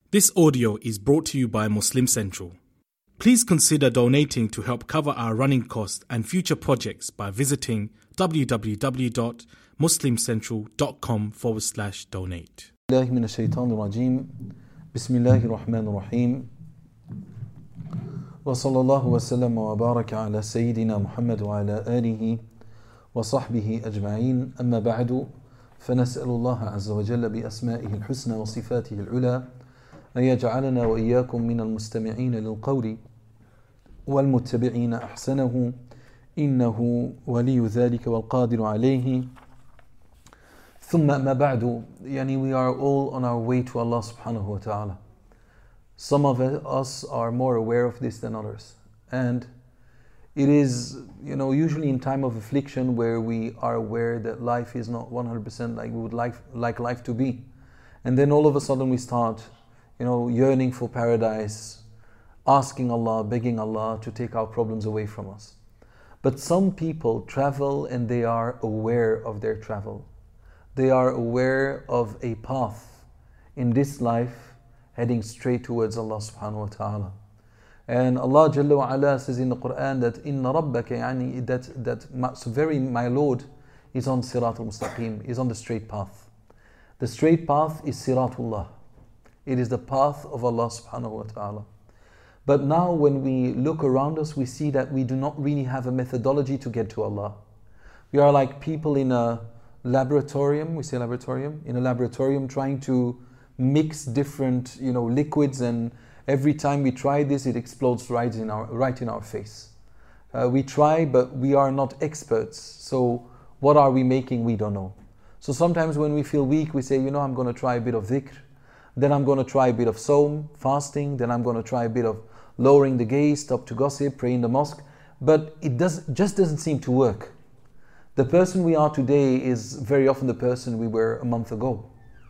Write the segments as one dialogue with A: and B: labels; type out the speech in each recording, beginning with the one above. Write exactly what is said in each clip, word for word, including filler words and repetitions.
A: This audio is brought to you by Muslim Central. Please consider donating to help cover our running costs and future projects by visiting www.muslimcentral.com forward slash donate.
B: الله من الشيطان الرجيم بسم الله الرحمن الرحيم وصلى الله وسلم وبارك على سيدنا محمد وعلى آله وصحبه أجمعين أما بعد فنسأل الله عز وجل بأسمائه الحسنى وصفاته العلى أن يجعلنا وإياكم من المستمعين للقول والمتبعين أحسنه إنه ولي ذلك والقادر عليه ثم أما بعد يعني we are all on our way to Allah subhanahu wa ta'ala. Some of us are more aware of this than others, and it is, you know, usually in time of affliction where we are aware that life is not one hundred percent like we would like like life to be, and then all of a sudden we start, you know, yearning for paradise, asking Allah, begging Allah to take our problems away from us. But some people travel and they are aware of their travel. They are aware of a path in this life heading straight towards Allah subhanahu wa ta'ala. And Allah Jalla wa Ala says in the Quran that Inna Rabbaka, yani that, that my, so very my Lord is on Sirat al-Mustaqim, is on the straight path. The straight path is Siratullah. It is the path of Allah subhanahu wa ta'ala. But now when we look around us, we see that we do not really have a methodology to get to Allah. We are like people in a laboratorium, we say laboratorium, in a laboratorium trying to mix different, you know, liquids, and every time we try this, it explodes right in our, right in our face. Uh, we try, but we are not experts. So what are we making? We don't know. So sometimes when we feel weak, we say, you know, I'm going to try a bit of dhikr. Then I'm going to try a bit of sawm, fasting. Then I'm going to try a bit of lowering the gaze, stop to gossip, pray in the mosque. But it does, just doesn't seem to work. The person we are today is very often the person we were a month ago.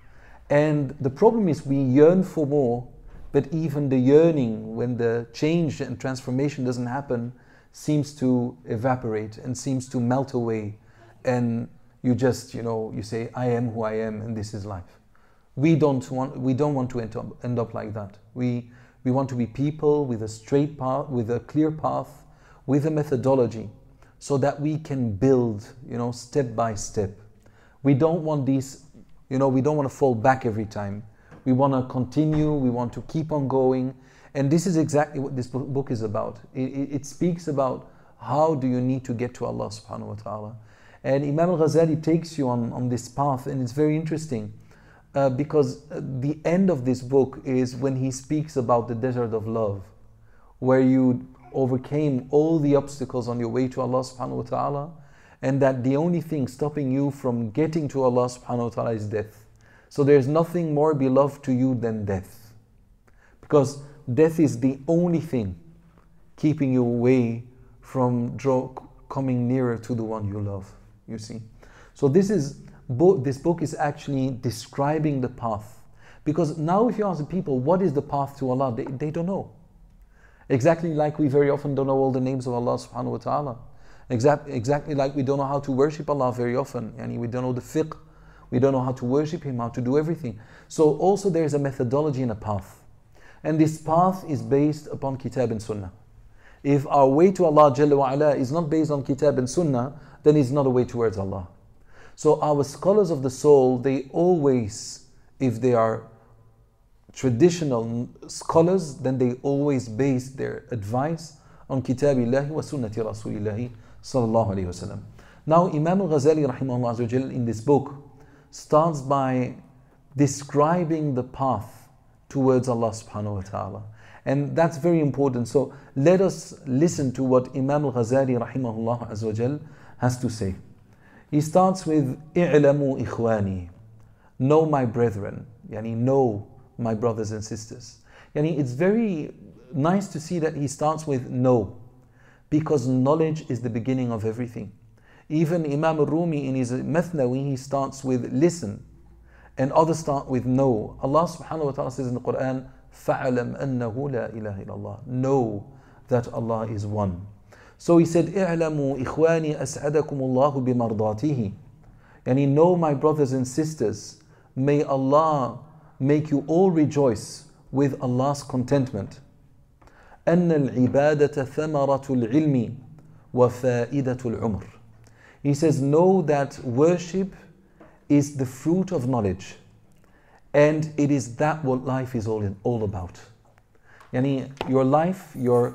B: And the problem is we yearn for more, but even the yearning, when the change and transformation doesn't happen, seems to evaporate and seems to melt away. And you just, you know, you say, I am who I am and this is life. We don't want, we don't want to end up, end up like that. We, we want to be people with a straight path, with a clear path, with a methodology, so that we can build, you know, step by step. We don't want these, you know, we don't want to fall back every time. We want to continue, we want to keep on going. And this is exactly what this book is about. It, it, it speaks about how do you need to get to Allah subhanahu wa ta'ala. And Imam al-Ghazali takes you on, on this path, and it's very interesting. Uh, because the end of this book is when he speaks about the desert of love, where you overcame all the obstacles on your way to Allah subhanahu wa ta'ala, and that the only thing stopping you from getting to Allah subhanahu wa ta'ala is death. So there's nothing more beloved to you than death, because death is the only thing keeping you away from draw, coming nearer to the one you love, you see. So this is This book is actually describing the path. Because now if you ask the people, what is the path to Allah? They, they don't know. Exactly like we very often don't know all the names of Allah subhanahu wa ta'ala. Exact, exactly like we don't know how to worship Allah very often. And we don't know the fiqh. We don't know how to worship Him, how to do everything. So also there is a methodology and a path. And this path is based upon Kitab and Sunnah. If our way to Allah Jalla wa Ala is not based on Kitab and Sunnah, then it's not a way towards Allah. So our scholars of the soul, they always, if they are traditional scholars, then they always base their advice on Kitabillahi wa Sunnati Rasulillahi sallallahu alayhi wa sallam. Now Imam al-Ghazali rahimahullah azza wa jal in this book starts by describing the path towards Allah subhanahu wa ta'ala. And that's very important. So let us listen to what Imam al-Ghazali rahimahullah azza wa jal has to say. He starts with "I'lamu ikhwani," know my brethren, yani know my brothers and sisters. Yani it's very nice to see that he starts with know, because knowledge is the beginning of everything. Even Imam al-Rumi in his Mathnawi, he starts with listen, and others start with know. Allah subhanahu wa ta'ala says in the Quran, فَعَلَمْ أَنَّهُ لَا إِلَهَ إِلَّا اللَّهِ, know that Allah is one. So he said, "I'lamu ikhwani as'adakum Allahu bimardatihi." And he know, my brothers and sisters, may Allah make you all rejoice with Allah's contentment. أن العبادة ثمرة العلم وفائدة العمر. He says, know that worship is the fruit of knowledge, and it is that what life is all, all about. Yani, your life, your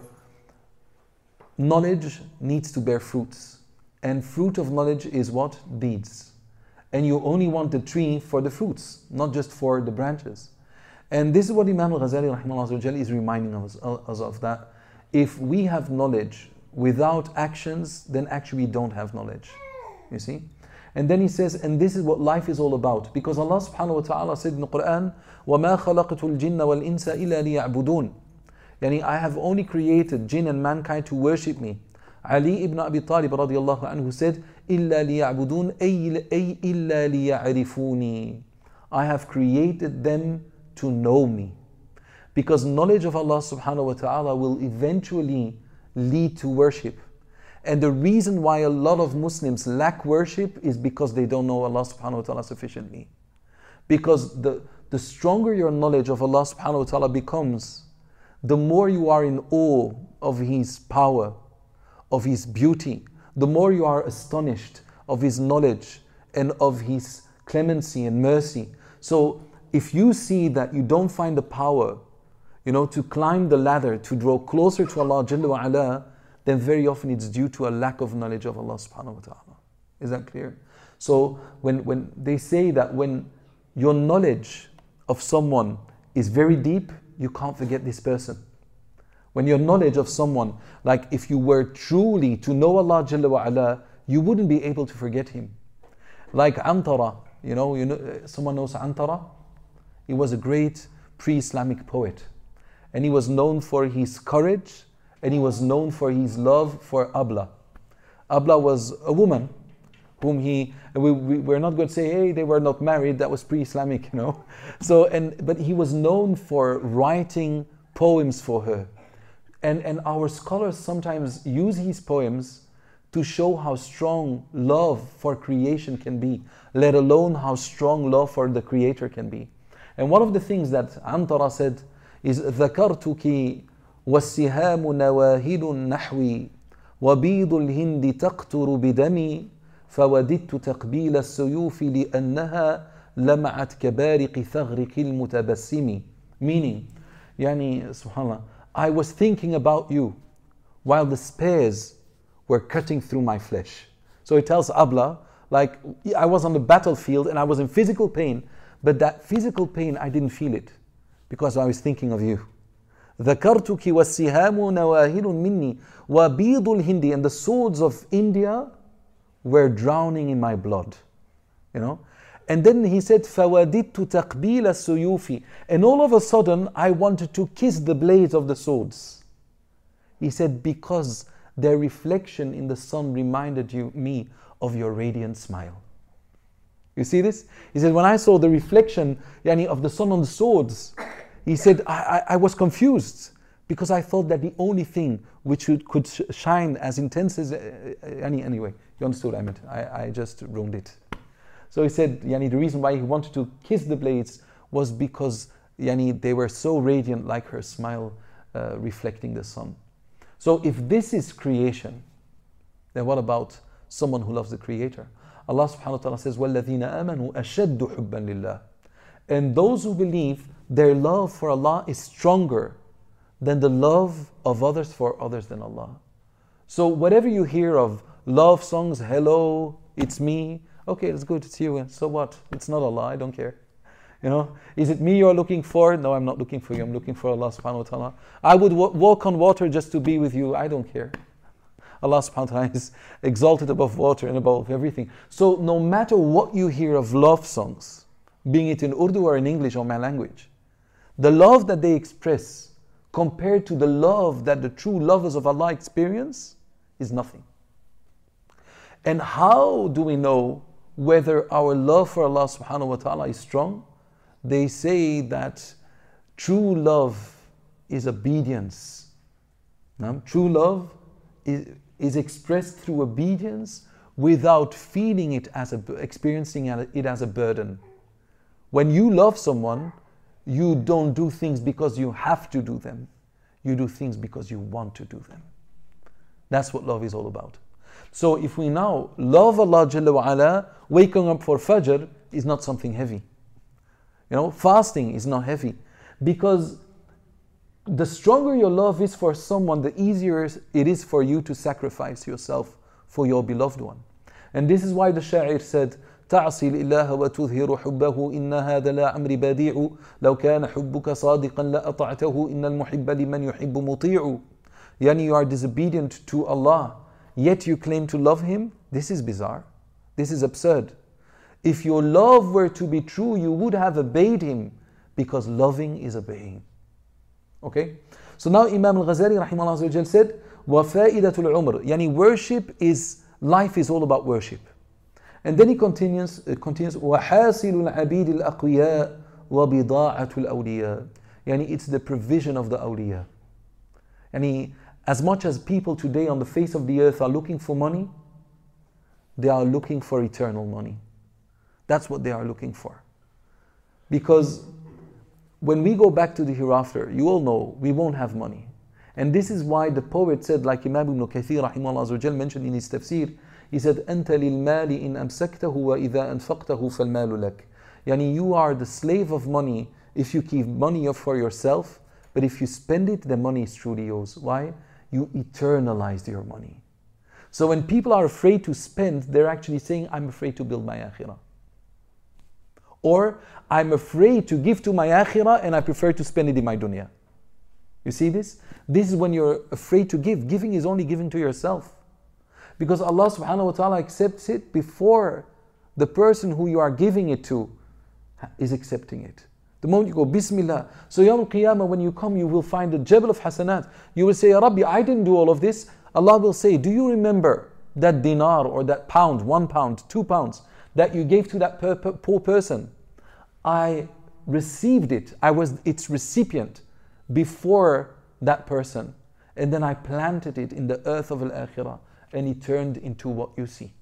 B: knowledge needs to bear fruits, and fruit of knowledge is what? Deeds. And you only want the tree for the fruits, not just for the branches. And this is what Imam al-Ghazali rahimahullah is reminding us, us of, that if we have knowledge without actions, then actually we don't have knowledge. You see? And then he says, and this is what life is all about. Because Allah subhanahu wa ta'ala said in the Quran, وَمَا خَلَقْتُ الْجِنَّ وَالْإِنسَ إِلَّا لِيَعْبُدُونَ. Yani, I have only created jinn and mankind to worship me. Ali ibn Abi Talib radiallahu anhu said, إِلَّا لِيَعْبُدُونَ أَيْ إِلَّا لِيَعْرِفُونِي. I have created them to know me. Because knowledge of Allah subhanahu wa ta'ala will eventually lead to worship. And the reason why a lot of Muslims lack worship is because they don't know Allah subhanahu wa ta'ala sufficiently. Because the, the stronger your knowledge of Allah subhanahu wa ta'ala becomes, the more you are in awe of His power, of His beauty, the more you are astonished of His knowledge and of His clemency and mercy. So if you see that you don't find the power, you know, to climb the ladder, to draw closer to Allah Jalla wa Ala, then very often it's due to a lack of knowledge of Allah subhanahu wa ta'ala. Is that clear? So when, when they say that when your knowledge of someone is very deep, you can't forget this person. When your knowledge of someone, like if you were truly to know Allah Jalla wa Ala, you wouldn't be able to forget Him. Like Antara, you know, you know, someone knows Antara? He was a great pre-Islamic poet. And he was known for his courage, and he was known for his love for Abla. Abla was a woman whom he, we, we, we're not going to say, hey, they were not married, that was pre-Islamic, you know. So, and, but he was known for writing poems for her. And, and our scholars sometimes use his poems to show how strong love for creation can be, let alone how strong love for the Creator can be. And one of the things that Antara said is, ذَكَرْتُكِ وَالسِّهَامُ نَوَاهِدٌ نَحْوِي وَبِيضُ الْهِنْدِ تَقْتُرُ بِدَمِي فَوَدِدْتُ تَقْبِيلَ السُّيُوفِ لِأَنَّهَا لَمَعَتْ كَبَارِقِ ثَغْرِكِ الْمُتَبَسِّمِ. Meaning, yani, subhanAllah, I was thinking about you while the spears were cutting through my flesh. So it tells Abla, like, I was on the battlefield and I was in physical pain, but that physical pain, I didn't feel it because I was thinking of you. ذَكَرْتُكِ وَالسِّهَامُ نَوَاهِلٌ مِنِّي وَبِيضُ الْهِنْدِ. And the swords of India were drowning in my blood. You know? And then he said, فَوَدِدْتُ تَقْبِيلَ السُّيُوفِ. And all of a sudden, I wanted to kiss the blades of the swords. He said, because their reflection in the sun reminded you, me of your radiant smile. You see this? He said, when I saw the reflection yani, of the sun on the swords, he said, I, I, I was confused because I thought that the only thing which would, could shine as intense as... Uh, yani, anyway, you understood what I meant. I, I just ruined it. So he said, yani, the reason why he wanted to kiss the blades was because yani, they were so radiant like her smile uh, reflecting the sun. So if this is creation, then what about someone who loves the Creator? Allah subhanahu wa ta'ala says, وَالَّذِينَ آمَنُوا أَشَدُّ حُبًّا لِلَّهِ. And those who believe, their love for Allah is stronger than the love of others for others than Allah. So whatever you hear of love songs, hello, it's me, okay, it's good, it's you, so what? It's not Allah, I don't care. You know, is it me you're looking for? No, I'm not looking for you, I'm looking for Allah subhanahu wa ta'ala. I would w- walk on water just to be with you, I don't care. Allah subhanahu wa ta'ala is exalted above water and above everything. So no matter what you hear of love songs, being it in Urdu or in English or my language, the love that they express compared to the love that the true lovers of Allah experience is nothing. And how do we know whether our love for Allah subhanahu wa ta'ala is strong? They say that true love is obedience. No? True love is, is expressed through obedience without feeling it as a, experiencing it as a burden. When you love someone, you don't do things because you have to do them. You do things because you want to do them. That's what love is all about. So if we now love Allah Jalla wa Ala, waking up for Fajr is not something heavy. You know, fasting is not heavy. Because the stronger your love is for someone, the easier it is for you to sacrifice yourself for your beloved one. And this is why the Sha'ir said, تعصي الإله وتظهر حبه إن هذا لا عمري بديع لو كان حبك صادقا لأطعته إن المحب لمن يحب مطيع. Yani you are disobedient to Allah, yet you claim to love Him. This is bizarre. This is absurd. If your love were to be true, you would have obeyed Him, because loving is obeying. Okay? So now Imam Al-Ghazali rahimahullah said, وَفَائِدَةُ الْعُمْرِ. Yani worship is, life is all about worship. And then he continues, uh, continues وَحَاسِلُ الْعَبِيدِ الْأَقْوِيَاءِ وَبِضَاعَةُ الْأَوْلِيَاءِ. Yani it's the provision of the awliya. Yani as much as people today on the face of the earth are looking for money, they are looking for eternal money. That's what they are looking for. Because when we go back to the hereafter, you all know we won't have money. And this is why the poet said, like Imam Ibn Kathir rahimahullah mentioned in his tafsir, he said, أنت للمال إن أمسكته وإذا أنفقته فالمال لك. Yani you are the slave of money if you keep money for yourself, but if you spend it, the money is truly yours. Why? You eternalized your money. So when people are afraid to spend, they're actually saying, I'm afraid to build my akhirah. Or, I'm afraid to give to my akhirah and I prefer to spend it in my dunya. You see this? This is when you're afraid to give. Giving is only giving to yourself. Because Allah subhanahu wa ta'ala accepts it before the person who you are giving it to is accepting it. The moment you go, Bismillah. So Yawm al-Qiyamah, when you come, you will find the Jabal of Hasanat. You will say, Ya Rabbi, I didn't do all of this. Allah will say, do you remember that dinar or that pound, one pound, two pounds, that you gave to that per- per- poor person? I received it. I was its recipient before that person. And then I planted it in the earth of al-Akhirah. And it turned into what you see.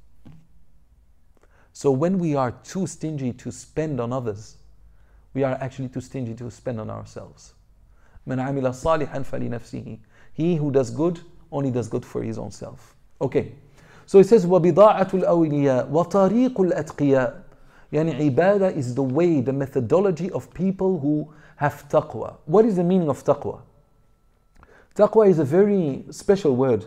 B: So when we are too stingy to spend on others, we are actually too stingy to spend on ourselves. مَنْ عَمِلَ صَالِحًا فَلِنَفْسِهِ. He who does good, only does good for his own self. Okay. So it says, وَبِضَاعَةُ الْأَوْلِيَاءِ وَطَرِيقُ الْأَتْقِيَاءِ. Yani ibadah is the way, the methodology of people who have taqwa. What is the meaning of taqwa? Taqwa is a very special word.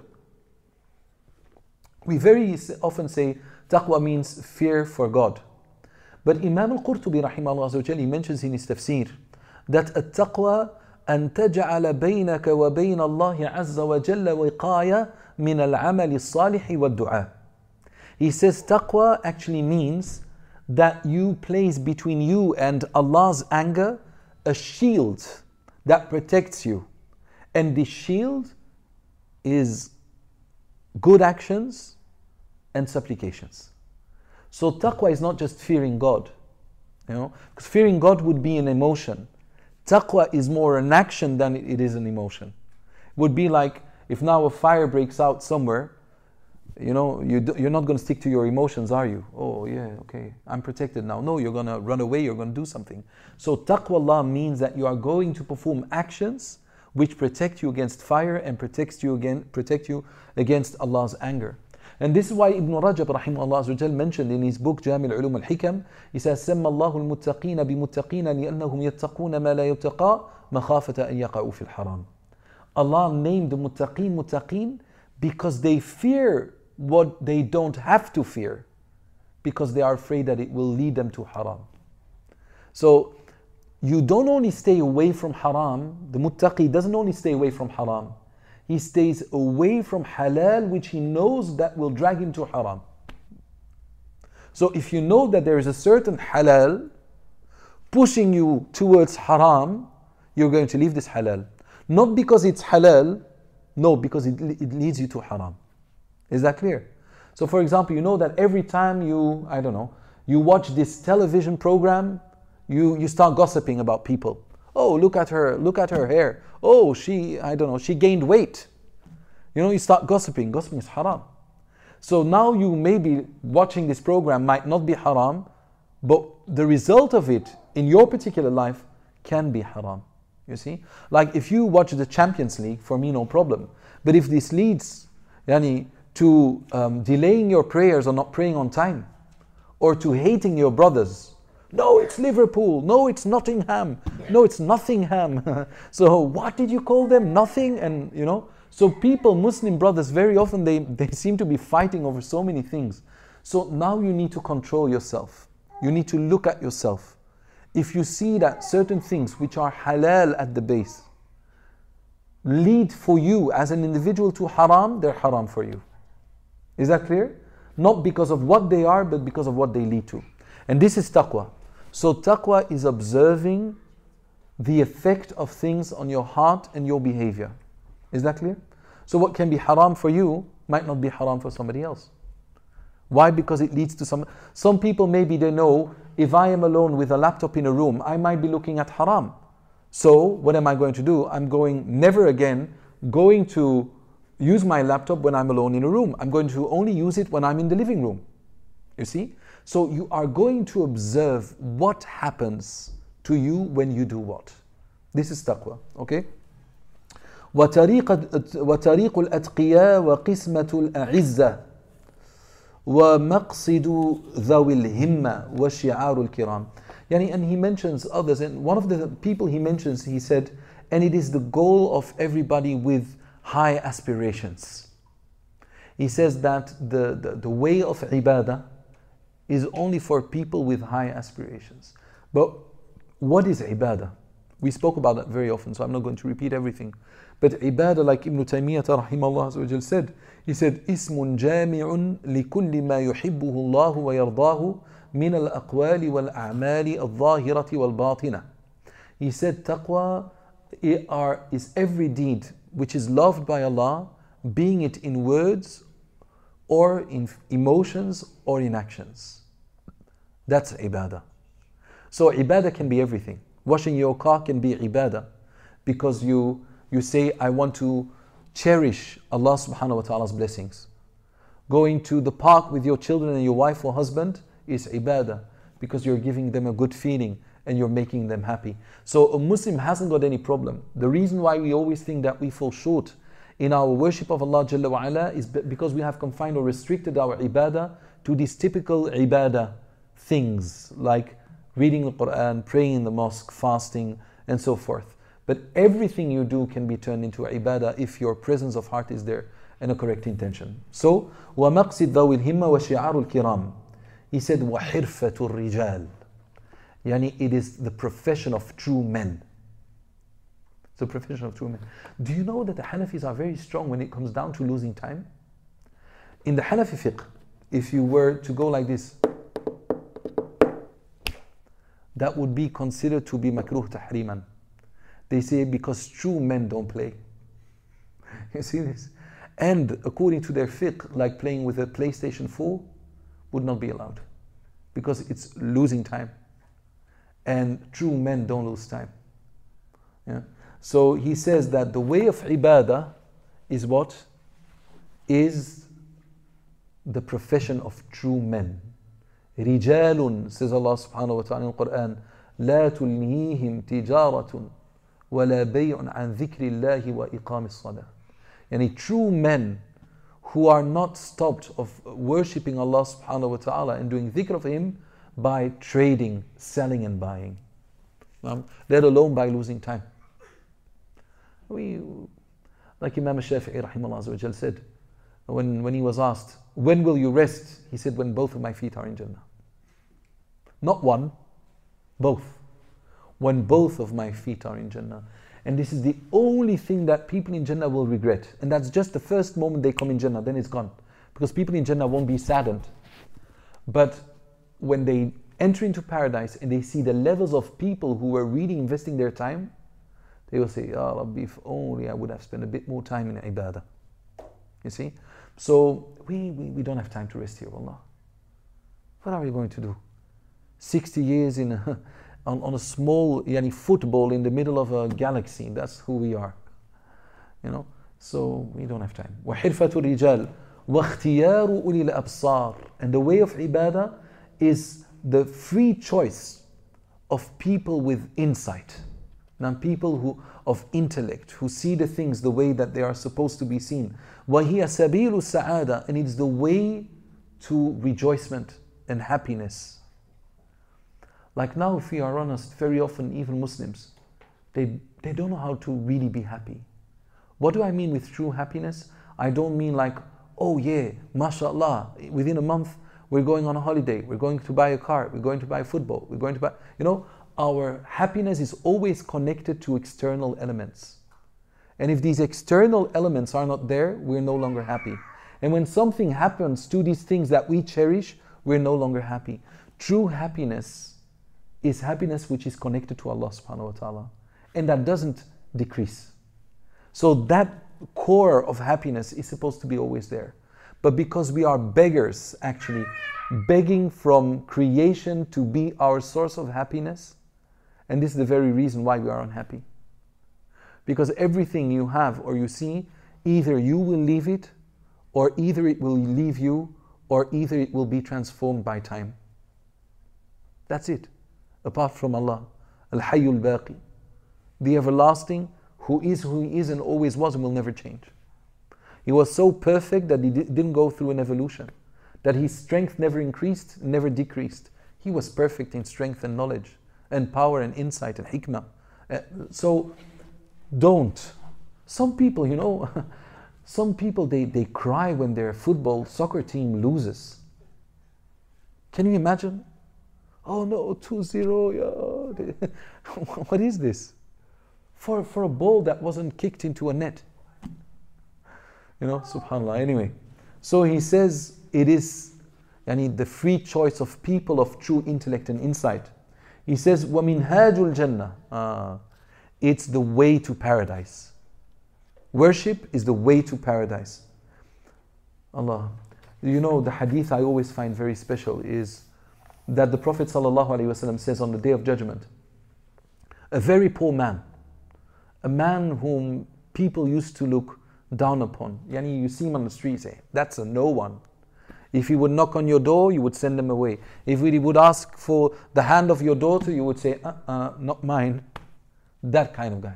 B: We very often say taqwa means fear for God. But Imam al-Qurtubi rahimahullah he mentions in his tafsir that at-taqwa أن تجعل بينك وبين الله عز وجل وقاية من العمل الصالح والدعاء. He says taqwa actually means that you place between you and Allah's anger a shield that protects you. And this shield is good actions and supplications. So taqwa is not just fearing God, you know, because fearing God would be an emotion. Taqwa is more an action than it is an emotion. It would be like if now a fire breaks out somewhere, you know, you do, you're not going to stick to your emotions, are you? Oh yeah, okay, I'm protected now. No, you're going to run away, you're going to do something. So taqwa means that you are going to perform actions which protect you against fire and protects you again, protect you against Allah's anger. And this is why Ibn Rajab rahimahullah mentioned in his book Jami' al-Ulum al-Hikam, he says, سَمَّ اللَّهُ الْمُتَّقِينَ بِمُتَّقِينَ لِأَنَّهُمْ يَتَّقُونَ مَا لَا يُتَّقَى مَخَافَةَ أَن يَقَعُوا فِي الْحَرَامِ. Allah named the muttaqeen muttaqeen because they fear what they don't have to fear, because they are afraid that it will lead them to haram. So you don't only stay away from haram, the muttaqi doesn't only stay away from haram, he stays away from halal which he knows that will drag him to haram. So if you know that there is a certain halal pushing you towards haram, you're going to leave this halal. Not because it's halal, no, because it, it leads you to haram. Is that clear? So for example, you know that every time you, I don't know, you watch this television program, you, you start gossiping about people. Oh, look at her, look at her hair. Oh, she, I don't know, she gained weight. You know, you start gossiping. Gossiping is haram. So now you may be watching this program, might not be haram, but the result of it in your particular life can be haram. You see? Like if you watch the Champions League, for me no problem. But if this leads yani, to um, delaying your prayers or not praying on time, or to hating your brothers, no, it's Liverpool, no, it's Nottingham, no, it's Nottingham. So what did you call them? Nothing, and you know. So people, Muslim brothers, very often they, they seem to be fighting over so many things. So now you need to control yourself. You need to look at yourself. If you see that certain things which are halal at the base lead for you as an individual to haram, they're haram for you. Is that clear? Not because of what they are, but because of what they lead to. And this is taqwa. So taqwa is observing the effect of things on your heart and your behavior. Is that clear? So what can be haram for you might not be haram for somebody else. Why? Because it leads to some... Some people maybe they know, if I am alone with a laptop in a room, I might be looking at haram. So what am I going to do? I'm going never again going to use my laptop when I'm alone in a room. I'm going to only use it when I'm in the living room. You see? So you are going to observe what happens to you when you do what. This is taqwa. Okay? وطريق وطريق الأتقياء وقسمة الأعزة ومقصد ذوي الهمة وشعار الكرام. Yani, and he mentions others, and one of the people he mentions, he said, and it is the goal of everybody with high aspirations. He says that the, the, the way of ibadah is only for people with high aspirations. But what is ibadah? We spoke about that very often, so I'm not going to repeat everything. But ibadah, like Ibn Taymiyyah rahimahullah said, he said, اسم جامع لكل ما يحبه الله ويرضاه من الأقوال والأعمال الظاهرة والباطنة. He said, taqwa is every deed which is loved by Allah, being it in words or in emotions or in actions. That's ibadah. So ibadah can be everything. Washing your car can be ibadah, because you you say, I want to cherish Allah subhanahu wa ta'ala's blessings. Going to the park with your children and your wife or husband is ibadah, because you're giving them a good feeling and you're making them happy. So a Muslim hasn't got any problem. The reason why we always think that we fall short in our worship of Allah Jalla wa Ala is because we have confined or restricted our ibadah to these typical ibadah things, like reading the Quran, praying in the mosque, fasting, and so forth. But everything you do can be turned into ibadah if your presence of heart is there and a correct intention. So, وَمَقْصِدْ ذَوِي الْهِمَّةِ وَشِعَارُ الْكِرَامِ. He said, وَحِرْفَةُ الرِّجَالِ. Yani, it is the profession of true men. It's the profession of true men. Do you know that the Hanafis are very strong when it comes down to losing time? In the Hanafi fiqh, if you were to go like this, that would be considered to be makruh tahriman. They say because true men don't play. You see this? And according to their fiqh, like playing with a PlayStation four would not be allowed, because it's losing time. And true men don't lose time. Yeah? So he says that the way of ibadah is what? Is the profession of true men. رِجَالٌ, says Allah subhanahu wa ta'ala in the Quran, لَا تُلْهِيهِمْ تِجَارَةٌ وَلَا بَيْعٌ عَنْ ذِكْرِ اللَّهِ وَإِقَامِ الصَّلَاةِ. Yani true men who are not stopped of worshipping Allah subhanahu wa ta'ala and doing dhikr of Him by trading, selling and buying. Um, let alone by losing time. We, like Imam Shafi'i rahimahullah said, when, when he was asked, when will you rest? He said, when both of my feet are in Jannah. Not one, both. When both of my feet are in Jannah. And this is the only thing that people in Jannah will regret. And that's just the first moment they come in Jannah, then it's gone. Because people in Jannah won't be saddened. But when they enter into paradise and they see the levels of people who were really investing their time, they will say, Ya Rabbi, if only I would have spent a bit more time in ibadah. You see? So we, we, we don't have time to rest here, wallah. What are we going to do? sixty years in a, on, on a small yani, football in the middle of a galaxy. That's who we are. You know? So we don't have time. وَحِرْفَةُ الرِّجَالِ وَاخْتِيَارُ أُولِي الْأَبْصَارِ. And the way of ibadah is the free choice of people with insight. Now people who of intellect, who see the things the way that they are supposed to be seen. وَهِيَ سَبِيلُ السَّعَادَةِ, and it's the way to rejoicement and happiness. Like now, if we are honest, very often even Muslims, they, they don't know how to really be happy. What do I mean with true happiness? I don't mean like, oh yeah, mashallah, within a month we're going on a holiday, we're going to buy a car, we're going to buy football, we're going to buy, you know, our happiness is always connected to external elements. And if these external elements are not there, we're no longer happy. And when something happens to these things that we cherish, we're no longer happy. True happiness is happiness which is connected to Allah subhanahu wa ta'ala. And that doesn't decrease. So that core of happiness is supposed to be always there. But because we are beggars, actually, begging from creation to be our source of happiness, and this is the very reason why we are unhappy. Because everything you have or you see, either you will leave it, or either it will leave you, or either it will be transformed by time. That's it. Apart from Allah, Al-Hayyul Baqi, the everlasting, who is who He is and always was and will never change. He was so perfect that He didn't go through an evolution, that His strength never increased, never decreased. He was perfect in strength and knowledge and power and insight and hikmah. Uh, so don't. Some people, you know, some people, they, they cry when their football soccer team loses. Can you imagine? Oh no, two zero, yeah. What is this? For, for a ball that wasn't kicked into a net. You know, subhanAllah. Anyway, so he says it is yani, the free choice of people of true intellect and insight. He says, وَمِنْهَاجُ الْجَنَّةِ uh, it's the way to paradise. Worship is the way to paradise. Allah. You know, the hadith I always find very special is that the Prophet ﷺ says on the Day of Judgment, a very poor man, a man whom people used to look down upon. Yani you see him on the street, say, that's a no one. If he would knock on your door, you would send him away. If he would ask for the hand of your daughter, you would say, uh-uh, not mine. That kind of guy.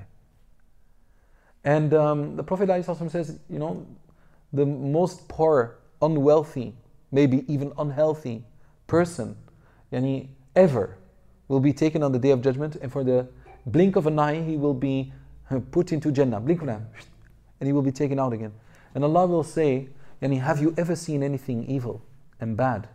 B: And um, the Prophet ﷺ says, you know, the most poor, unwealthy, maybe even unhealthy person yani, ever will be taken on the Day of Judgment, and for the blink of an eye, he will be put into Jannah. Blink of an eye. And he will be taken out again. And Allah will say, yani, have you ever seen anything evil and bad?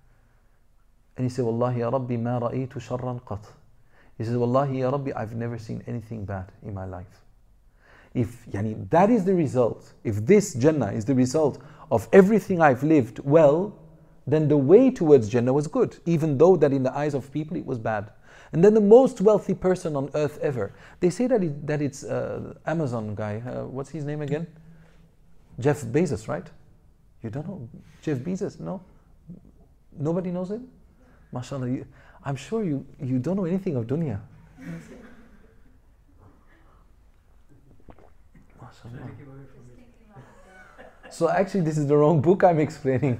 B: And he said, Wallahi ya Rabbi ma ra'aytu sharran qat. He says, Wallahi ya Rabbi, I've never seen anything bad in my life. If yani, that is the result, if this Jannah is the result of everything I've lived well, then the way towards Jannah was good, even though that in the eyes of people it was bad. And then the most wealthy person on earth ever. They say that, it, that it's uh, Amazon guy. Uh, what's his name again? Jeff Bezos, right? You don't know Jeff Bezos? No? Nobody knows him? MashaAllah. You, I'm sure you, you don't know anything of dunya. MashaAllah. So actually this is the wrong book I'm explaining.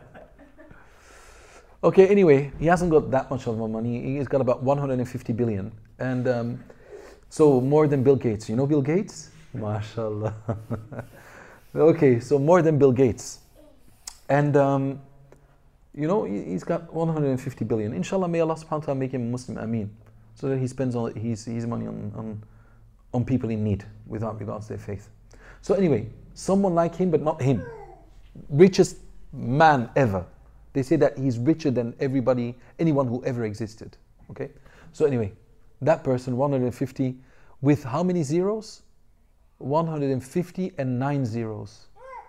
B: Okay, anyway, he hasn't got that much of money. He's got about one hundred fifty billion. And um, so more than Bill Gates. You know Bill Gates? MashaAllah. Okay, so more than Bill Gates. And, um, you know, he's got one hundred fifty billion. Inshallah, may Allah subhanahu wa ta'ala make him a Muslim, ameen. So that he spends all his, his money on, on, on people in need without regards to their faith. So anyway, someone like him, but not him. Richest man ever. They say that he's richer than everybody, anyone who ever existed. Okay? So anyway, that person, one hundred fifty, with how many zeros? one hundred fifty and nine zeros.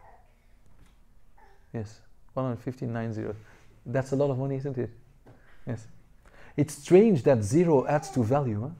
B: Yes, one hundred fifty and nine zeros. That's a lot of money, isn't it? Yes. It's strange that zero adds to value, huh?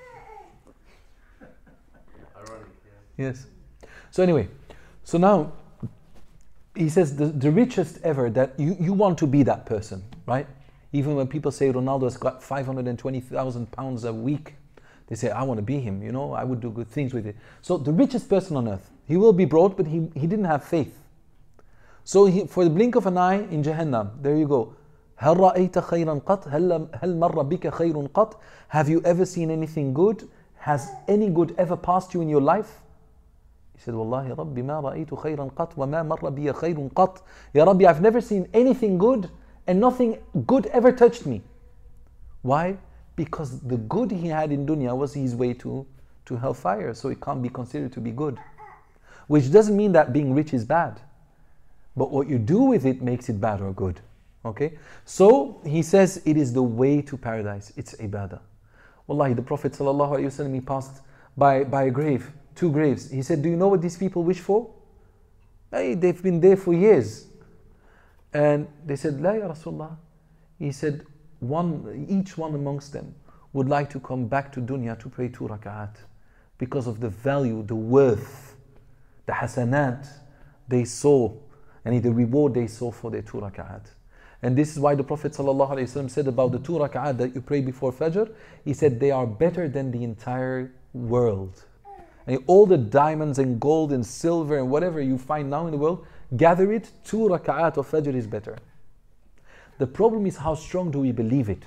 B: Ironic, yeah. Yes. So anyway, so now, he says the, the richest ever, that you, you want to be that person, right? Even when people say Ronaldo's got five hundred twenty thousand pounds a week, they say, I want to be him, you know, I would do good things with it. So the richest person on earth, he will be brought, but he, he didn't have faith. So he, for the blink of an eye in Jahannam, there you go. هل رأيت خيرا قط هل هل مر بك خير قط. Have you ever seen anything good? has any good ever passed you in your life? He said, Wallahi Rabbi ma ra'aytu khayran qat wa ma marra biya khayrun qat. Ya Rabbi, I've never seen anything good and nothing good ever touched me. Why? Because the good he had in dunya was his way to, to hellfire, so it can't be considered to be good. Which doesn't mean that being rich is bad, but what you do with it makes it bad or good. Okay? So he says it is the way to paradise. It's ibadah. Wallahi, the Prophet ﷺ, he passed by, by a grave, two graves. He said, do you know what these people wish for? Hey, they've been there for years. And they said, La ya Rasulullah. He said, one, each one amongst them would like to come back to dunya to pray two rak'at because of the value, the worth, the hasanat they saw, and the reward they saw for their two rak'at. And this is why the Prophet ﷺ said about the two rak'at that you pray before Fajr, he said they are better than the entire world. And all the diamonds and gold and silver and whatever you find now in the world, gather it, two rak'at of Fajr is better. The problem is, how strong do we believe it?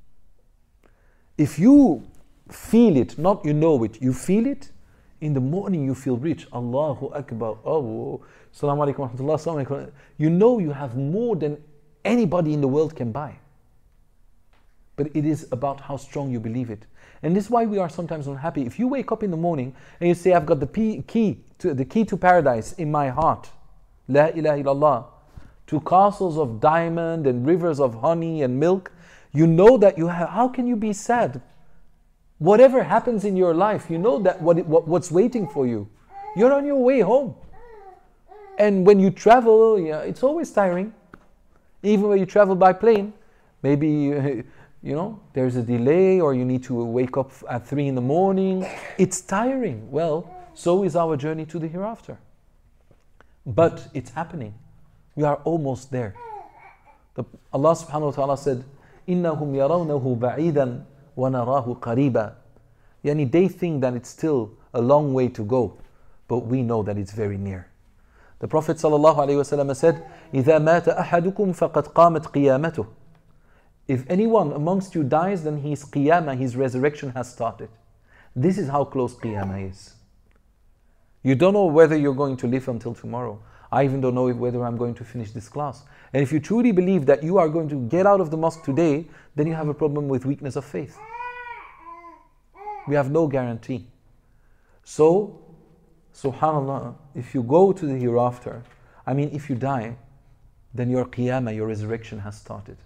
B: If you feel it, not you know it, you feel it, in the morning you feel rich. Allahu Akbar. Oh, Assalamu alaikum wa rahmatullah, assalamu alaikum. You know you have more than anybody in the world can buy. But it is about how strong you believe it. And this is why we are sometimes unhappy. If you wake up in the morning and you say, I've got the key to, the key to paradise in my heart, La ilaha illallah, to castles of diamond and rivers of honey and milk, you know that you have, how can you be sad? Whatever happens in your life, you know that what, what what's waiting for you. You're on your way home. And when you travel, yeah, it's always tiring. Even when you travel by plane, maybe, you know, there's a delay or you need to wake up at three in the morning. It's tiring. Well, so is our journey to the hereafter. But it's happening. We are almost there. The, Allah subhanahu wa ta'ala said, إِنَّهُمْ يَرَوْنَهُ بَعِيدًا وَنَرَاهُ قَرِيبًا. Yani they think that it's still a long way to go, but we know that it's very near. The Prophet sallallahu alaihi wasallam said, إِذَا مَاتَ أَحَدُكُمْ فَقَدْ قَامَتْ قِيَامَتُهُ. If anyone amongst you dies, then his qiyamah, his resurrection has started. This is how close qiyamah is. You don't know whether you're going to live until tomorrow. I even don't know whether I'm going to finish this class. And if you truly believe that you are going to get out of the mosque today, then you have a problem with weakness of faith. We have no guarantee. So, subhanallah, if you go to the hereafter, I mean, if you die, then your qiyamah, your resurrection has started.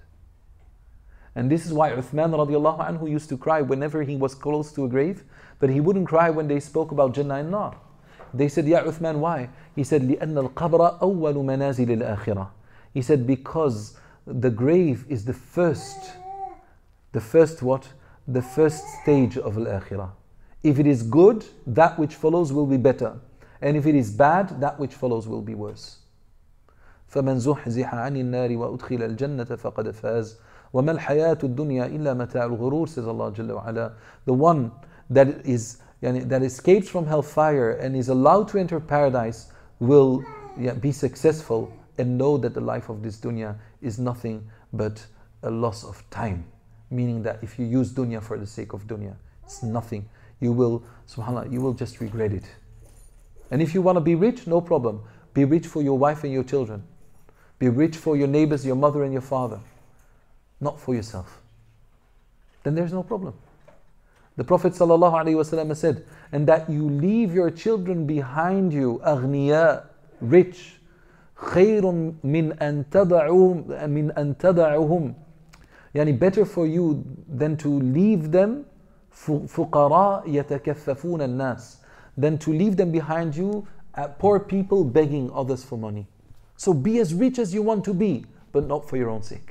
B: And this is why Uthman radiallahu anhu used to cry whenever he was close to a grave, but he wouldn't cry when they spoke about Jannah and Nar. They said, Ya Uthman, why? He said, لِأَنَّ الْقَبْرَ أَوَّلُ مَنَازِلِ الْآخِرَةِ. He said, because the grave is the first, the first what? The first stage of al-akhirah. If it is good, that which follows will be better. And if it is bad, that which follows will be worse. فَمَنْ زُحْزِحَ عَنِ النَّارِ وَأُدْخِلَ الْجَنَّةَ فَقَدْ فَازَ وَمَا الْحَيَاةُ الدُّنْيَا إِلَّا مَتَاعُ الْغُرُورِ, says Allah Jalla wa'ala. The one that is Yani, that escapes from hellfire and is allowed to enter paradise will yeah, be successful and know that the life of this dunya is nothing but a loss of time. Meaning that if you use dunya for the sake of dunya, it's nothing. You will, subhanAllah, you will just regret it. And if you want to be rich, no problem. Be rich for your wife and your children. Be rich for your neighbors, your mother and your father. Not for yourself. Then there's no problem. The Prophet ﷺ said, and that you leave your children behind you, أغنياء, rich, خير من أن تدعوهم من أن تدعوهم. Yani better for you than to leave them فقراء يتكففون الناس, than to leave them behind you uh, poor people begging others for money. So be as rich as you want to be, but not for your own sake,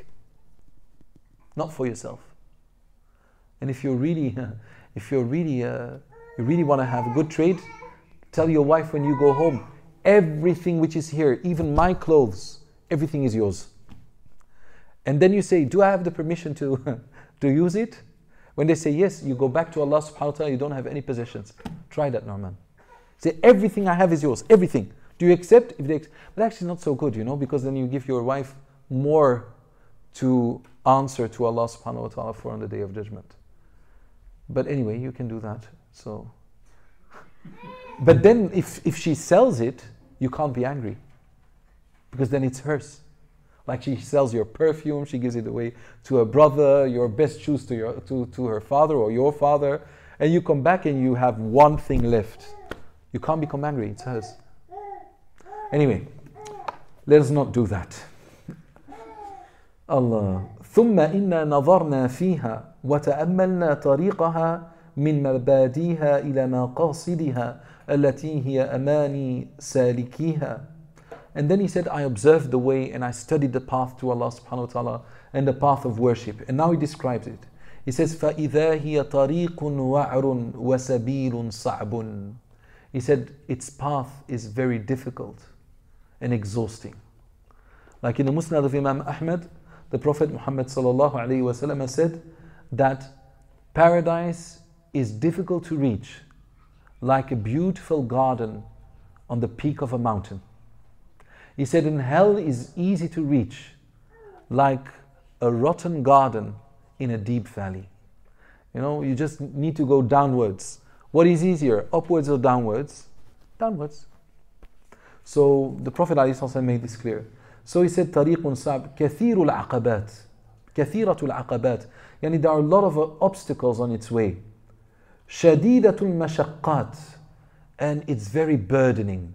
B: not for yourself. And if you're really If you're really, uh, you really want to have a good trade, tell your wife when you go home, everything which is here, even my clothes, everything is yours. And then you say, do I have the permission to, to use it? When they say yes, you go back to Allah subhanahu wa ta'ala, you don't have any possessions. Try that, Norman. Say, everything I have is yours, everything. Do you accept? If they accept, but actually not so good, you know, because then you give your wife more to answer to Allah subhanahu wa ta'ala for on the Day of Judgment. But anyway, you can do that. So, but then if, if she sells it, you can't be angry. Because then it's hers. Like she sells your perfume, she gives it away to her brother, your best shoes to your to, to her father or your father, and you come back and you have one thing left. You can't become angry, it's hers. Anyway, let us not do that. Allah. ثم إنا نظرنا فيها وتأملنا طريقها من مباديها إلى مقاصدها التي هي أماني سالكيها. And then he said, I observed the way and I studied the path to Allah subhanahu wa ta'ala and the path of worship. And now he describes it. He says, فَإِذَا هِيَ طَرِيقٌ وَعْرٌ وَسَبِيلٌ صَعْبٌ. He said, its path is very difficult and exhausting. Like in the Musnad of Imam Ahmad, the Prophet Muhammad sallallahu alayhi wa sallam said that paradise is difficult to reach like a beautiful garden on the peak of a mountain. He said, and hell is easy to reach like a rotten garden in a deep valley. You know, you just need to go downwards. What is easier, upwards or downwards? Downwards. So the Prophet ﷺ made this clear. So he said, طريق صعب كثير العقبات كثيرة العقبات. Yani there are a lot of uh, obstacles on its way. شديدة المشقات, and it's very burdening.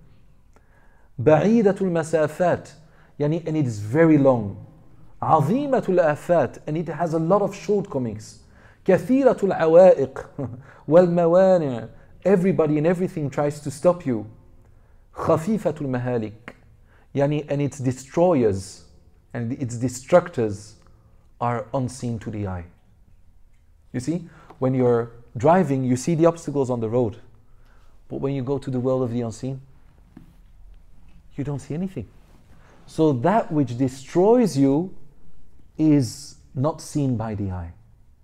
B: بعيدة المسافات, yani, and it is very long. عظيمة الآفات, and it has a lot of shortcomings. كثيرة العوائق والموانع, everybody and everything tries to stop you. خفيفة المهالك, yani, and its destroyers and its destructors are unseen to the eye. You see, when you're driving, you see the obstacles on the road, but when you go to the world of the unseen, you don't see anything. So that which destroys you is not seen by the eye.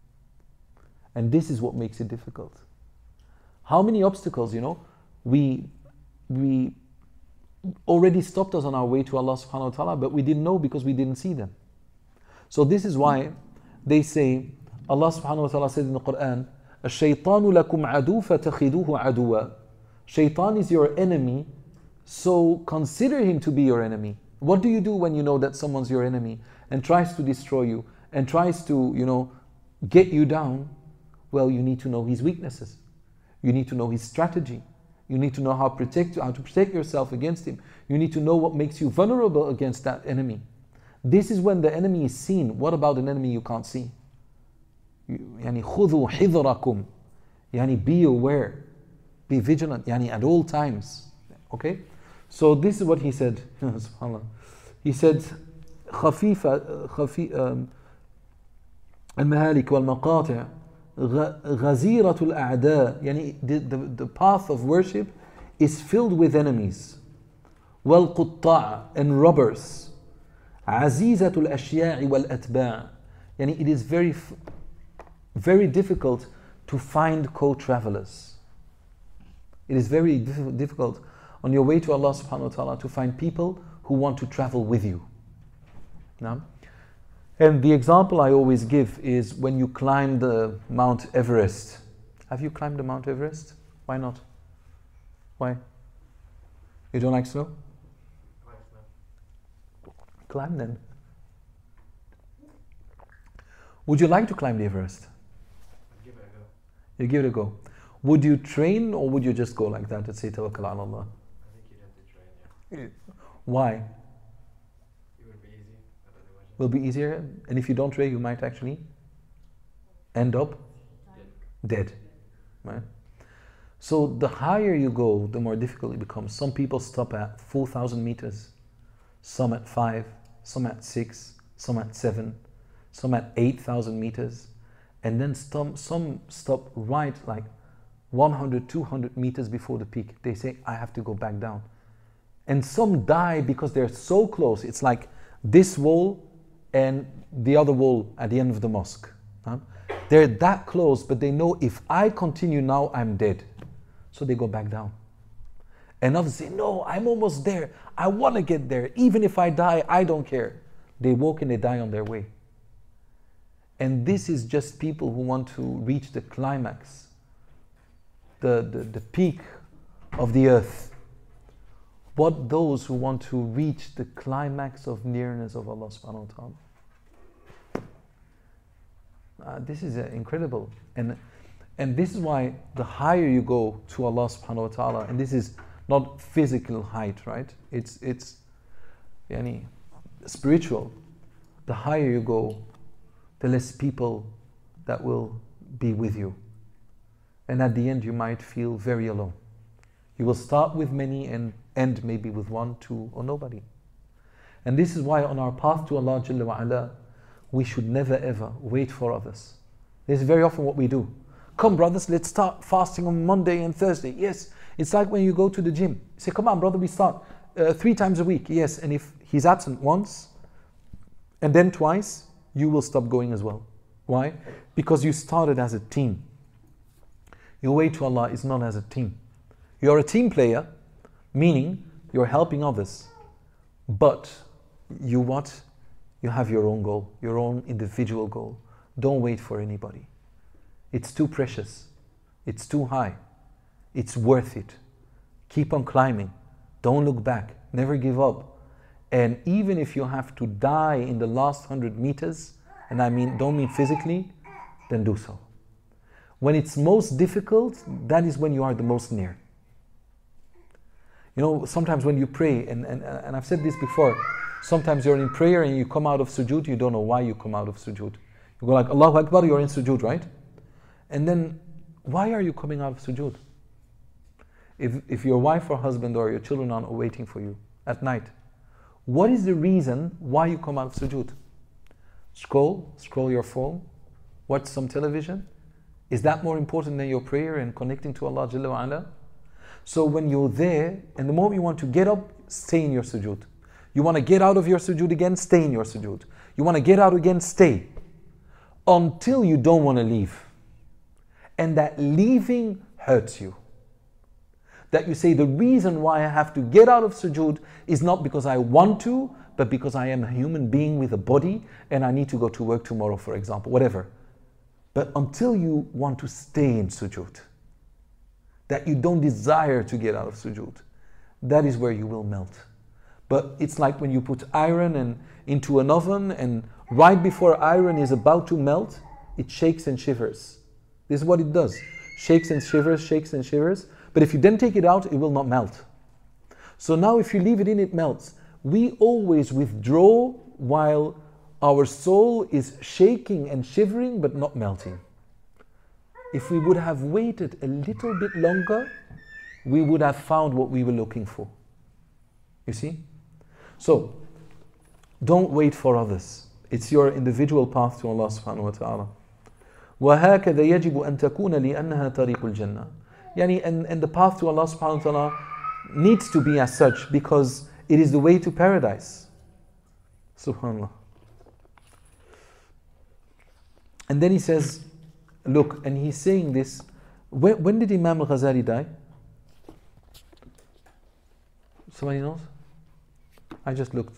B: And this is what makes it difficult. How many obstacles, you know, we we already stopped us on our way to Allah subhanahu wa ta'ala, but we didn't know because we didn't see them. So this is why they say, Allah subhanahu wa ta'ala said in the Quran, الشيطان لكم عدو فتخذوه عدوا. Shaitan is your enemy, so consider him to be your enemy. What do you do when you know that someone's your enemy and tries to destroy you and tries to, you know, get you down? Well, you need to know his weaknesses. You need to know his strategy. You need to know how, protect, how to protect yourself against him. You need to know what makes you vulnerable against that enemy. This is when the enemy is seen. What about an enemy you can't see? يعني خذوا حذركم. يعني be aware. Be vigilant. يعني at all times. Okay? So this is what he said. SubhanAllah. He said خفيفة خفي المهالك والمقاطع غزيرة الأعداء. يعني the, the, the path of worship is filled with enemies. والقطاع, and robbers. عزيزة الأشياء والأتباع. يعني it is very very difficult to find co-travelers. It is very diff- difficult on your way to Allah subhanahu wa ta'ala to find people who want to travel with you. Now, and the example I always give is when you climb the Mount Everest. Have you climbed the Mount Everest? Why not? Why? You don't like snow? Climb then. Would you like to climb the Everest?
C: I'd give it a go.
B: You give it a go. Would you train or would you just go like that and say tawakkal ala Allah?
C: I think you'd have to train, yeah.
B: Why?
C: It would be easy, I don't imagine.
B: Will be easier, and if you don't train, you might actually end up
C: Dead.
B: dead. Right? So the higher you go, the more difficult it becomes. Some people stop at four thousand meters, some at five, some at six, some at seven, some at eight thousand meters, and then some, some stop right like one hundred, two hundred meters before the peak. They say, I have to go back down. And some die because they're so close. It's like this wall and the other wall at the end of the mosque. Huh? They're that close, but they know if I continue now, I'm dead. So they go back down. And others say, no, I'm almost there. I want to get there. Even if I die, I don't care. They walk and they die on their way. And this is just people who want to reach the climax the, the, the peak of the earth. What those who want to reach the climax of nearness of Allah subhanahu wa ta'ala. Uh, this is uh, incredible. And and this is why the higher you go to Allah subhanahu wa ta'ala, and this is not physical height, right? It's it's yani, spiritual. The higher you go, the less people that will be with you. And at the end you might feel very alone. You will start with many and end maybe with one, two, or nobody. And this is why on our path to Allah Jalla wa Ala, we should never ever wait for others. This is very often what we do. Come brothers, let's start fasting on Monday and Thursday. Yes, it's like when you go to the gym. You say, come on brother, we start uh, three times a week. Yes, and if he's absent once and then twice, you will stop going as well. Why? Because you started as a team. Your way to Allah is not as a team. You're a team player, meaning you're helping others. But you what? You have your own goal, your own individual goal. Don't wait for anybody. It's too precious. It's too high. It's worth it. Keep on climbing. Don't look back. Never give up. And even if you have to die in the last hundred meters, and I mean, don't mean physically, then do so. When it's most difficult, that is when you are the most near. You know, sometimes when you pray, and, and, and I've said this before, sometimes you're in prayer and you come out of sujood, you don't know why you come out of sujood. You go like, Allahu Akbar, you're in sujood, right? And then, why are you coming out of sujood? If, if your wife or husband or your children are waiting for you at night, what is the reason why you come out of sujood? Scroll, scroll your phone, watch some television. Is that more important than your prayer and connecting to Allah Jalla wa Ala? So when you're there, and the moment you want to get up, stay in your sujood. You want to get out of your sujood again, stay in your sujood. You want to get out again, stay. Until you don't want to leave. And that leaving hurts you. That you say, the reason why I have to get out of sujood is not because I want to, but because I am a human being with a body and I need to go to work tomorrow, for example, whatever. But until you want to stay in sujood, that you don't desire to get out of sujood, that is where you will melt. But it's like when you put iron and into an oven, and right before iron is about to melt, it shakes and shivers. This is what it does. Shakes and shivers, shakes and shivers. But if you then take it out, it will not melt. So now if you leave it in, it melts. We always withdraw while our soul is shaking and shivering but not melting. If we would have waited a little bit longer, we would have found what we were looking for. You see? So, don't wait for others. It's your individual path to Allah subhanahu wa ta'ala. وَهَكَذَا يَجِبُ أَن تَكُونَ لِأَنَّهَا طَرِيقُ الْجَنَّةِ Yani, and, and the path to Allah subhanahu wa ta'ala needs to be as such because it is the way to paradise. Subhanallah. And then he says, look, and he's saying this, when, when did Imam al-Ghazali die? Somebody knows? I just looked.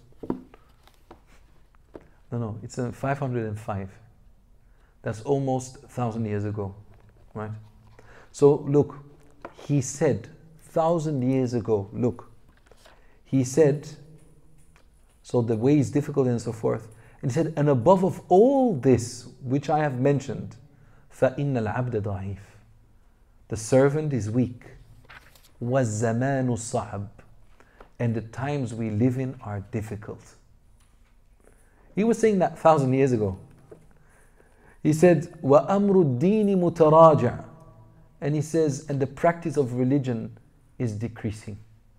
B: No, no, it's in five hundred five. That's almost a thousand years ago, right? So look, he said, thousand years ago, look, he said, so the way is difficult and so forth, and he said, and above of all this, which I have mentioned, فَإِنَّ الْعَبْدَ ضَعِيفٌ. The servant is weak. وَالزَّمَانُ الصَّعَبُ. And the times we live in are difficult. He was saying that thousand years ago. He said, وَأَمْرُ الدِّينِ مُتَرَاجَعٌ. And he says, and the practice of religion is decreasing.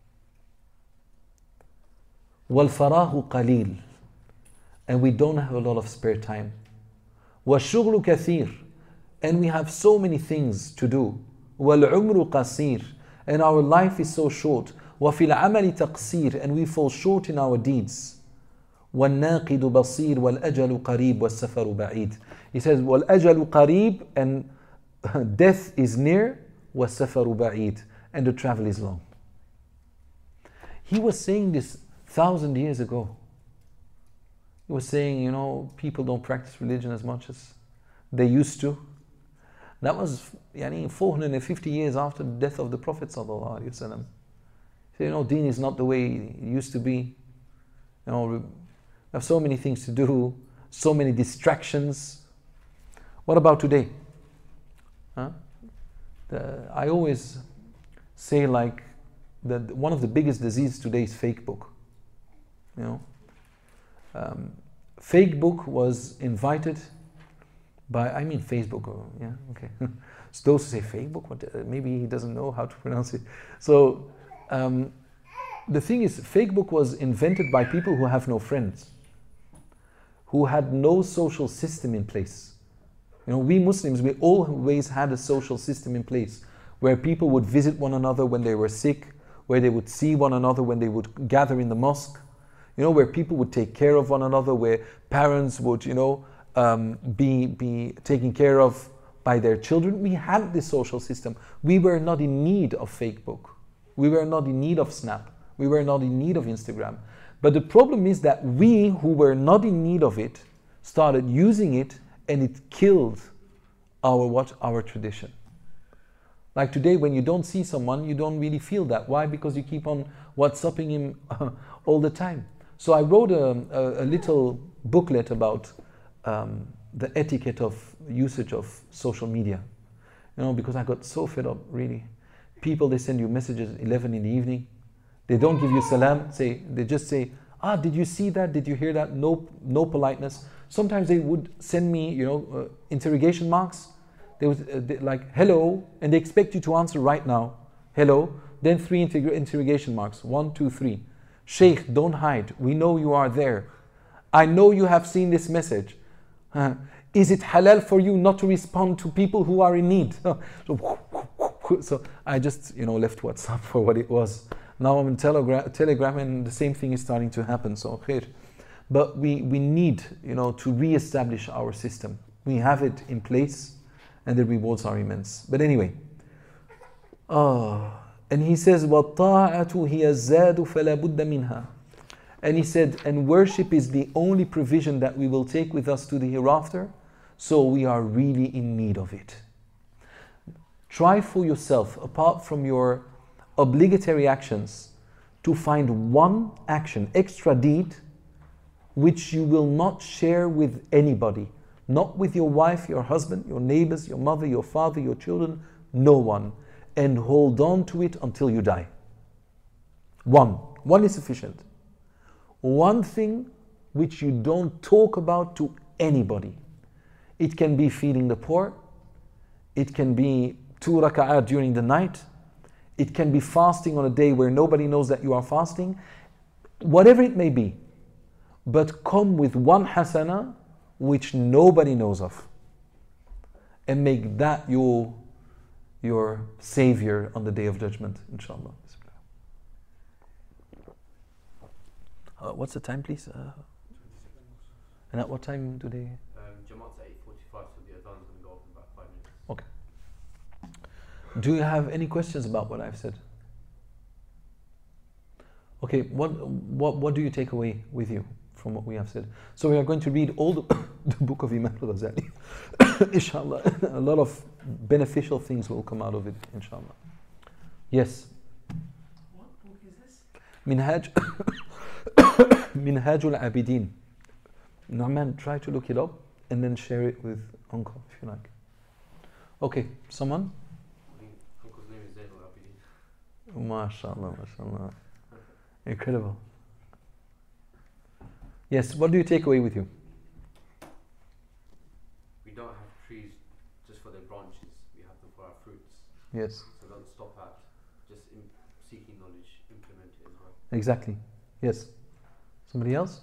B: وَالْفَرَاهُ قَلِيلٌ. And we don't have a lot of spare time. وَالشُّغْلُ كَثِيرٌ. And we have so many things to do. وَالْعُمْرُ قَصِيرٌ. And our life is so short. وَفِي الْعَمَلِ تَقْصِيرٌ. And we fall short in our deeds. وَالنَّاقِدُ بَصِيرٌ وَالْأَجَلُ قَرِيبٌ وَالسَّفَرُ بَعِيدٌ. He says, وَالْأَجَلُ قَرِيبٌ, and death is near, وَالسَّفَرُ بَعِيدٌ, and the travel is long. He was saying this thousand years ago. He was saying, you know, people don't practice religion as much as they used to. That was yani, four hundred fifty years after the death of the Prophet sallallahu alaihi wasallam. So, you know, deen is not the way it used to be. You know, we have so many things to do, so many distractions. What about today? Huh? The, I always say like that one of the biggest diseases today is fake book. You know, um, fake book was invited by, I mean Facebook, or, yeah, okay. So those who say fake book, what, uh, maybe he doesn't know how to pronounce it. So um, the thing is, fake book was invented by people who have no friends, who had no social system in place. You know, we Muslims, we always had a social system in place where people would visit one another when they were sick, where they would see one another when they would gather in the mosque, you know, where people would take care of one another, where parents would, you know, um, be, be taken care of by their children. We had this social system. We were not in need of fake book. We were not in need of Snap. We were not in need of Instagram. But the problem is that we who were not in need of it started using it, and it killed our what? Our tradition. Like today, when you don't see someone, you don't really feel that. Why? Because you keep on WhatsApping him all the time. So I wrote a, a, a little booklet about um, the etiquette of usage of social media. You know, because I got so fed up, really. People, they send you messages at eleven in the evening. They don't give you salam. Say, they just say, ah, did you see that? Did you hear that? No, no politeness. Sometimes they would send me, you know, uh, interrogation marks. They would uh, they, like, hello, and they expect you to answer right now. Hello, then three inter- interrogation marks. One, two, three. Sheikh, don't hide. We know you are there. I know you have seen this message. Uh, is it halal for you not to respond to people who are in need? so, so I just, you know, left WhatsApp for what it was. Now I'm in Telegram, Telegram, and the same thing is starting to happen. So, khair. But we, we need, you know, to re-establish our system. We have it in place, and the rewards are immense. But anyway, uh, and he says, وَالطَّاعَةُ هِيَ الزَّادُ فَلَا بُدَّ مِنْهَا. And he said, and worship is the only provision that we will take with us to the hereafter, so we are really in need of it. Try for yourself, apart from your obligatory actions, to find one action, extra deed, which you will not share with anybody. Not with your wife, your husband, your neighbors, your mother, your father, your children, no one. And hold on to it until you die. One. One is sufficient. One thing which you don't talk about to anybody. It can be feeding the poor. It can be two raka'at during the night. It can be fasting on a day where nobody knows that you are fasting. Whatever it may be. But come with one hasana which nobody knows of. And make that your, your savior on the day of judgment, inshallah. Uh, what's the time, please? Uh, and at what time do they?
C: Um, Jamaat's at eight forty-five, so the adhan's going to go off in about five minutes.
B: Okay. Do you have any questions about what I've said? Okay, what what what do you take away with you from what we have said? So we are going to read all the, the book of Imam al-Ghazali. Inshallah, a lot of beneficial things will come out of it, inshallah. Yes?
D: What book is this?
B: Minhaj Minhaj al-Abidin. Nu'man, try to look it up and then share it with Uncle if you like. Okay, someone?
C: I think Uncle's name is Zain al-Abidin.
B: MashaAllah, MashaAllah. Incredible. Yes, what do you take away with you?
C: We don't have trees just for their branches, we have them for our fruits.
B: Yes,
C: So don't stop at just in seeking knowledge, implement it as well.
B: exactly. Yes. Somebody else?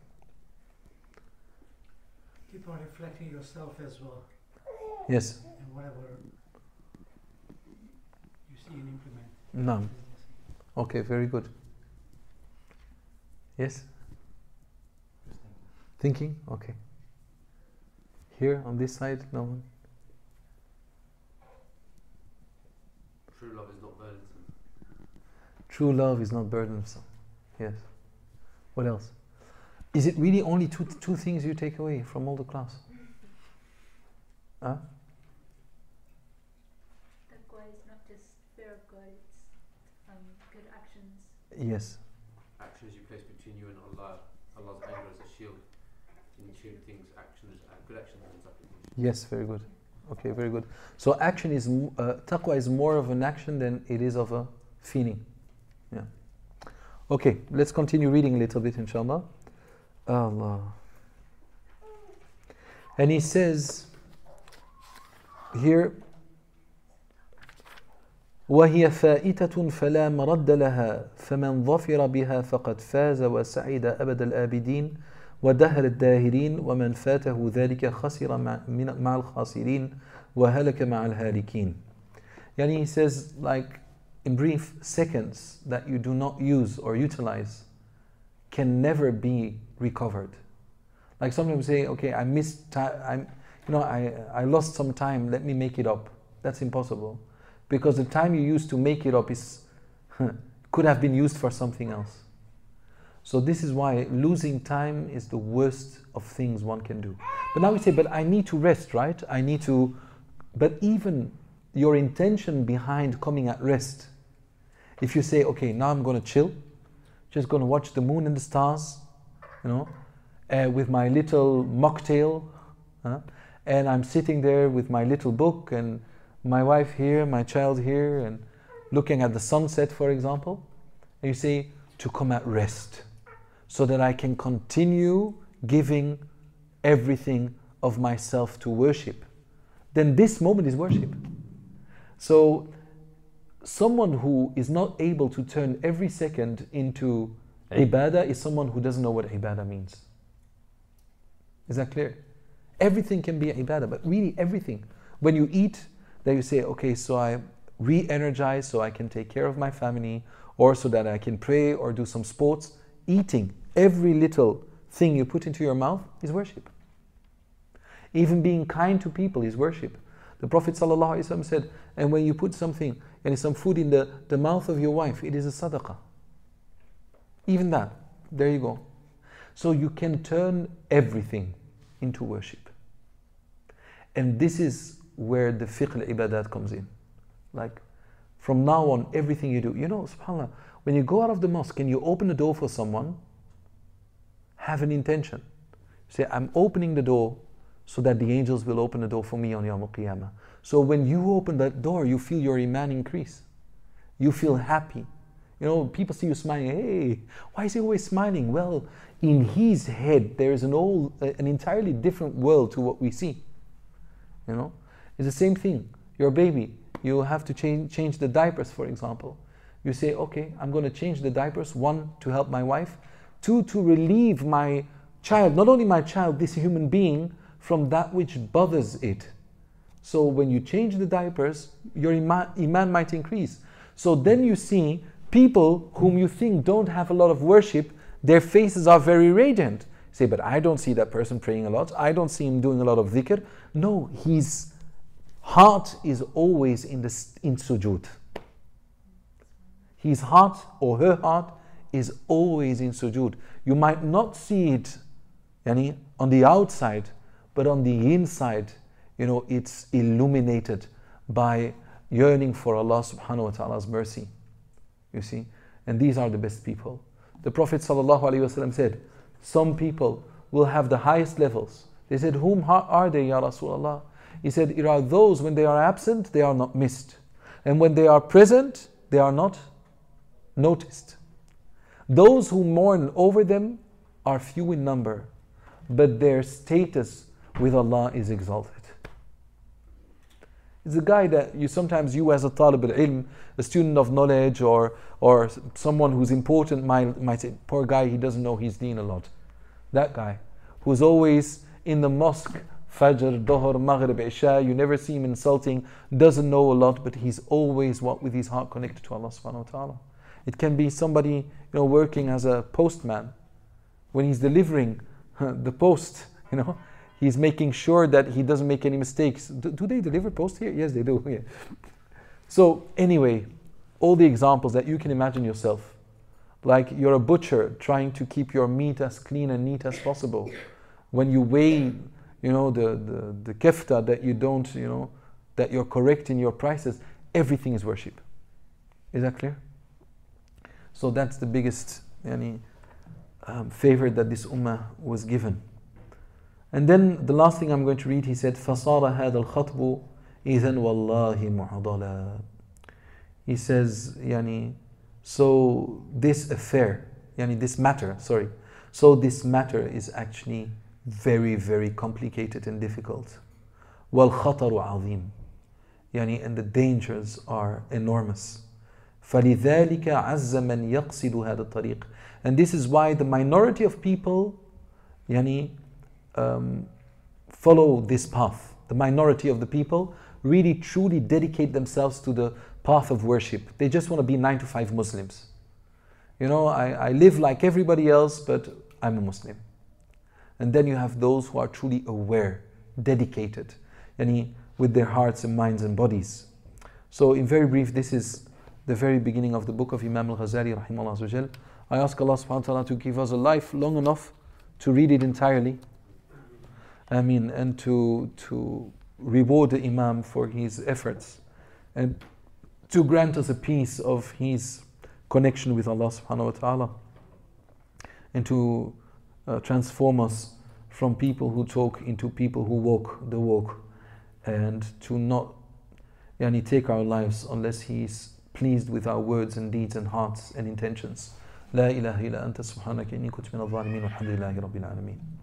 D: Keep on reflecting yourself as well,
B: Yes.
D: and whatever you see and implement.
B: No. Okay, very good. Yes? Thinking? Okay. Here on this side, no one?
C: True love is not burdensome.
B: True love is not burdensome. Yes. What else? Is it really only two two things you take away from all the class? Huh?
E: actions.
B: Yes.
C: Actions you place between you and Allah, Allah's anger as a shield. In tune things, actions, uh, good actions and supplication.
B: Yes, very good. Okay, very good. So action is, m- uh, taqwa is more of an action than it is of a feeling. Yeah. Okay, let's continue reading a little bit, inshallah. Allah. And he says here, وهي فائتة فلا مرد لها فمن ظفر بها فقد فاز وسعد أبد الآبدين ودهر الداهرين ومن فاته ذلك خسر مع, مع الخاسرين وهلك مع الهالكين. Yani he says, like, in brief, seconds that you do not use or utilize can never be recovered. Like sometimes say, okay, I missed time, I'm, you know, I, I lost some time, let me make it up. That's impossible. Because the time you used to make it up is could have been used for something else. So this is why losing time is the worst of things one can do. But now we say, but I need to rest, right? I need to, but even your intention behind coming at rest, if you say, okay, now I'm going to chill, just going to watch the moon and the stars, you know, uh, with my little mocktail, uh, and I'm sitting there with my little book and my wife here, my child here, and looking at the sunset, for example, and you say, to come at rest, so that I can continue giving everything of myself to worship, then this moment is worship. So someone who is not able to turn every second into ibadah is someone who doesn't know what ibadah means. Is that clear? Everything can be ibadah, but really everything. When you eat, then you say, okay, so I re-energize so I can take care of my family, or so that I can pray or do some sports. Eating, every little thing you put into your mouth is worship. Even being kind to people is worship. The Prophet ﷺ said, and when you put something, and some food in the, the mouth of your wife, it is a sadaqah. Even that, there you go. So you can turn everything into worship. And this is where the fiqh al-ibadat comes in. Like, from now on, everything you do, you know, subhanAllah, when you go out of the mosque and you open the door for someone, have an intention. Say, I'm opening the door so that the angels will open the door for me on Yawm al-Qiyamah. So when you open that door, you feel your iman increase. You feel happy. You know, people see you smiling, hey, why is he always smiling? Well, in his head, there is an old, an entirely different world to what we see. You know, it's the same thing. Your baby, you have to change, change the diapers, for example. You say, okay, I'm going to change the diapers, one, to help my wife, two, to relieve my child, not only my child, this human being, from that which bothers it. So when you change the diapers, your iman, iman might increase. So then you see people whom you think don't have a lot of worship, their faces are very radiant. You say, but I don't see that person praying a lot. I don't see him doing a lot of dhikr. No, his heart is always in the in sujood. His heart or her heart is always in sujood. You might not see it yani, on the outside, but on the inside, you know, it's illuminated by yearning for Allah subhanahu wa ta'ala's mercy. You see? And these are the best people. The Prophet sallallahu alaihi wasallam said, some people will have the highest levels. They said, whom are they, Ya Rasulullah? He said, it are those when they are absent, they are not missed. And when they are present, they are not noticed. Those who mourn over them are few in number, but their status with Allah is exalted. It's a guy that you sometimes, you as a talib al-ilm, a student of knowledge, or or someone who's important might, might say, poor guy, he doesn't know his deen a lot. That guy, who's always in the mosque, Fajr, Dhuhr, Maghrib, Isha, you never see him insulting, doesn't know a lot, but he's always what with his heart connected to Allah subhanahu wa ta'ala. It can be somebody, you know, working as a postman. When he's delivering the post, you know, he's making sure that he doesn't make any mistakes. Do, do they deliver post here? Yes, they do. Yeah. So anyway, all the examples that you can imagine yourself. Like you're a butcher trying to keep your meat as clean and neat as possible. When you weigh, you know, the, the, the kefta that you don't, you know, that you're correct in your prices, everything is worship. Is that clear? So that's the biggest yani, um, favor that this ummah was given. And then the last thing I'm going to read, he said, فَصَارَ هَذَا الْخَطْبُ إِذًا وَاللَّهِ مُعْضَلًا. He says, yani, so this affair, yani this matter, sorry, so this matter is actually very, very complicated and difficult. وَالْخَطَرُ عَظِيمٌ. Yani, and the dangers are enormous. فَلِذَلِكَ عَزَّ مَنْ يَقْصِدُ هَذَا الطَّرِيقِ. And this is why the minority of people yani, um, follow this path. The minority of the people really truly dedicate themselves to the path of worship. They just want to be nine to five Muslims. You know, I, I live like everybody else, but I'm a Muslim. And then you have those who are truly aware, dedicated, yani, with their hearts and minds and bodies. So in very brief, this is the very beginning of the book of Imam al-Ghazali rahimahullah azza wa jal. I ask Allah subhanahu wa ta'ala to give us a life long enough to read it entirely. I mean, and to, to reward the Imam for his efforts. And to grant us a piece of his connection with Allah subhanahu wa ta'ala. And to uh, transform us from people who talk into people who walk the walk. And to not yani, take our lives unless He is pleased with our words and deeds and hearts and intentions. لا إله إلا أنت سبحانك إني كنت من الظالمين والحمد لله رب العالمين.